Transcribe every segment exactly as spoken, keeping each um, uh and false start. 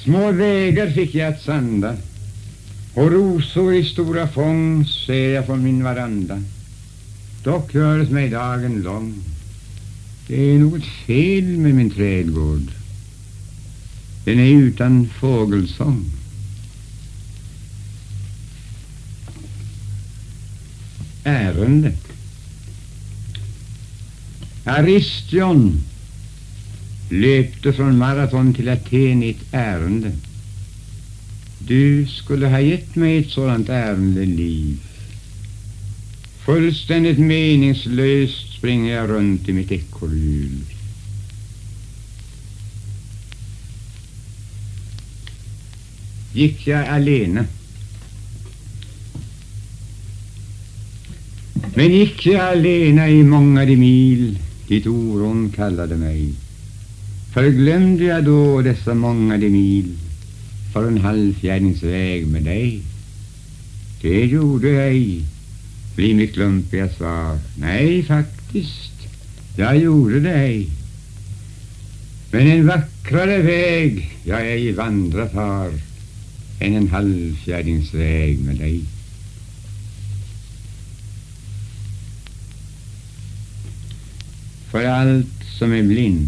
Små vägar fick jag att sanda, och rosor i stora fång ser jag från min varanda. Dock görs mig dagen lång. Det är något fel med min trädgård. Den är utan fågelsång. Ärende. Aristion löpte från Marathon till Aten i ett ärende. Du skulle ha gett mig ett sådant ärende, liv. Fullständigt meningslöst springer jag runt i mitt ekorrhjul. Gick jag alene. Men gick jag alena i många de mil dit oron kallade mig. Förglömde jag då dessa många de mil för en halvfjärdningsväg med dig? Det gjorde jag ej, blir mitt klumpiga svar. Nej, faktiskt, jag gjorde det ej. Men en vackrare väg jag ej vandrat har än en halvfjärdningsväg med dig. För allt som är blint,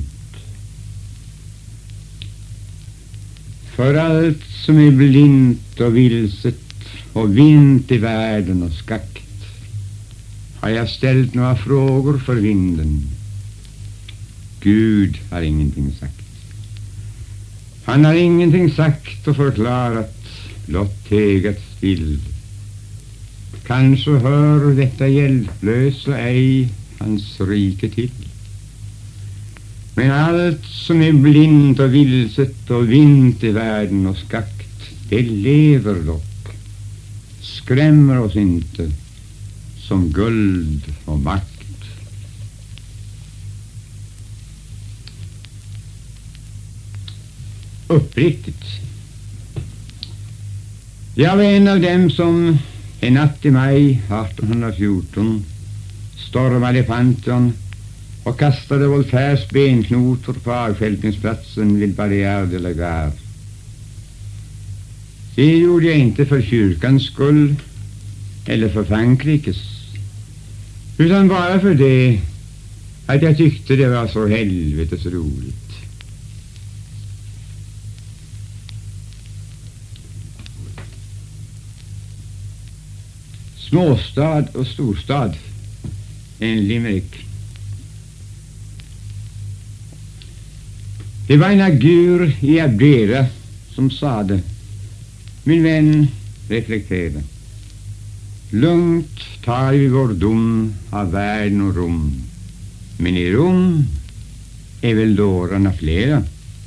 för allt som är blint och vilset och vint i världen och skakt, har jag ställt några frågor för vinden. Gud har ingenting sagt. Han har ingenting sagt och förklarat, blott tegat still. Kanske hör detta hjälplösa ej hans rike till. Men allt som är blint och vilset och vint i världen och skakt, det lever dock, skrämmer oss inte som guld och makt. Uppriktigt. Jag var en av dem som en natt i maj artonhundrafjorton stormade Pantheon och kastade Voltaires benknotor på avstjälpningsplatsen vid Barrière de la Gare. Det gjorde jag inte för kyrkans skull eller för Frankrikes, utan bara för det att jag tyckte det var så helvetes roligt. Småstad och storstad, en limerick. Det var en agur i Abdera som sade: min vän, reflektera. Lugnt tar vi vår dom av världen och Rom, men i Rom är väl dårarna flera.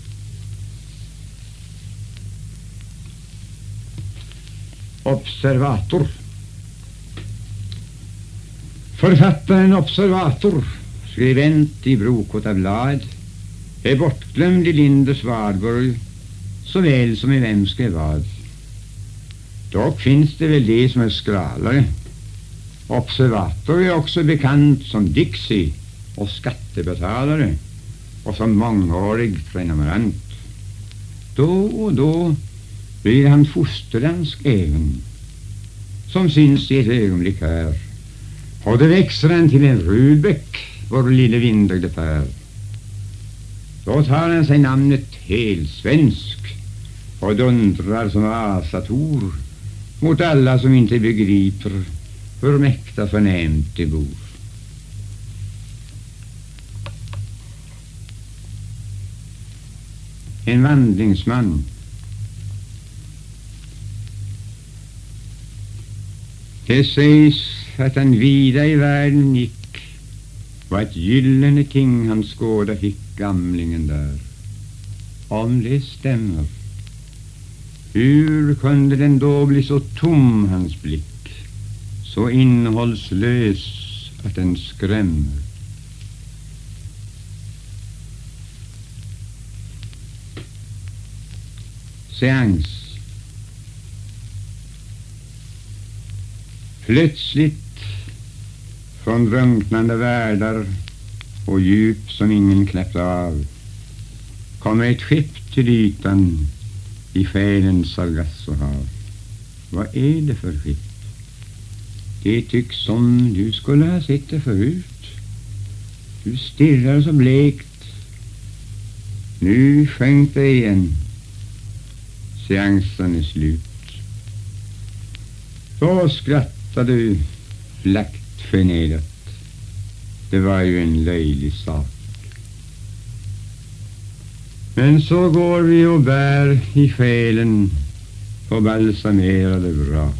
Observator. Författaren Observator, skribent i Brokota blad, är bortglömd i Linders Varborg såväl som i Vem skrev vad. Dock finns det väl det som är skralare. Observator är också bekant som Dixie och skattebetalare och som mångårig prenumerant. Då och då blir han fosterlandsk även, som syns i ett ögonblick här. Och det växer han till en Rudbeck, vår lille vindögde pär. Då tar han sig namnet helsvensk och dundrar som asator mot alla som inte begriper hur mäkta förnämt det bor. En vandringsman. Det sägs att han vida i världen gick och ett gyllene ting han skåda fick gamlingen där. Om det stämmer, hur kunde den då bli så tom, hans blick, så innehållslös att den skrämmer? Seans. Plötsligt från drunknande världar och djup som ingen kläppte av kommer ett skepp till ytan i själens Sargassohav. Vad är det för skepp? Det tycks som du skulle ha sett det förut. Du stirrar så blekt. Nu sjönk det igen. Seansen är slut. Så skrattade du flackt generat. Det var ju en löjlig sak. Men så går vi och bär i själen på balsamerade vrak.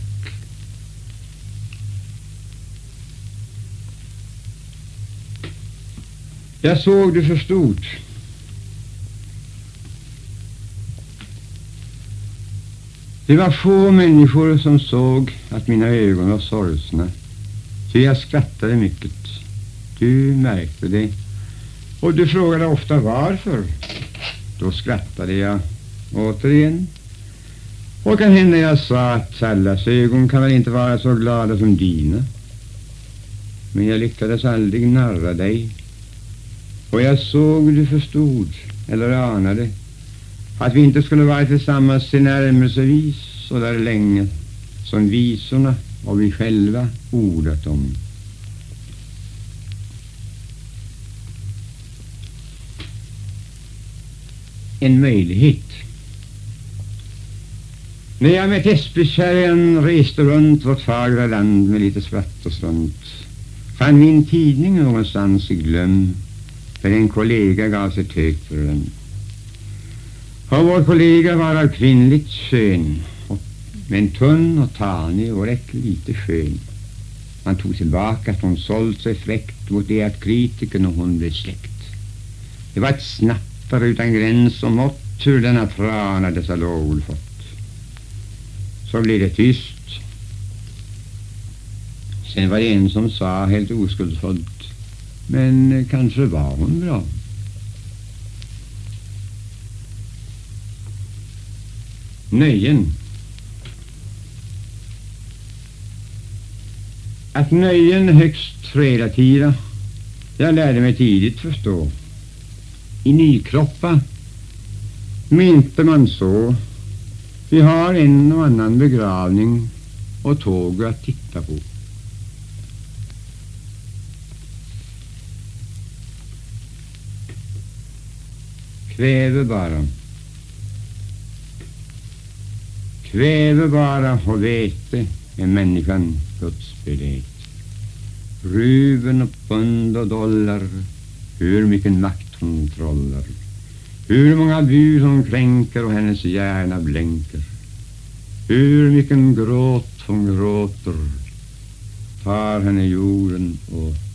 Jag såg det för stort. Det var få människor som såg att mina ögon var sorgsna. Så jag skrattade mycket. Du märkte det. Och du frågade ofta varför. Då skrattade jag återigen. Och kan hända jag sa att allas ögon kan väl inte vara så glada som dina. Men jag lyckades aldrig narra dig. Och jag såg du förstod, eller anade, att vi inte skulle vara tillsammans i närmelsevis så där länge som visorna och vi själva ordat om. En möjlighet. När jag med Täsbykärran reste runt vårt fagra land med lite spratt och strunt, fann min tidning någonstans i glöm, för en kollega gav sig högt för den. Och vår kollega var av kvinnligt kön, men tunn och tanig och rätt lite skön. Han tog tillbaka att hon sålt sig fräckt mot det att kritiken och hon blev släkt. Det var ett snappare utan gräns och mått hur denna trana dessa lovord fått. Så blev det tyst. Sen var det en som sa helt oskuldsfullt: men kanske var hon bra. Nöjen. Att nöjen är högst relativa, jag lärde mig tidigt förstå. I Nykroppa mynte man så: vi har en och annan begravning och tåg att titta på. Kväve bara. Kväve bara och vete är människan gudsbelet. Ruben och pund och dollar, hur mycket makt hon trollar. Hur många bud hon kränker och hennes hjärna blänker. Hur mycket gråt hon gråter, tar henne jorden åt.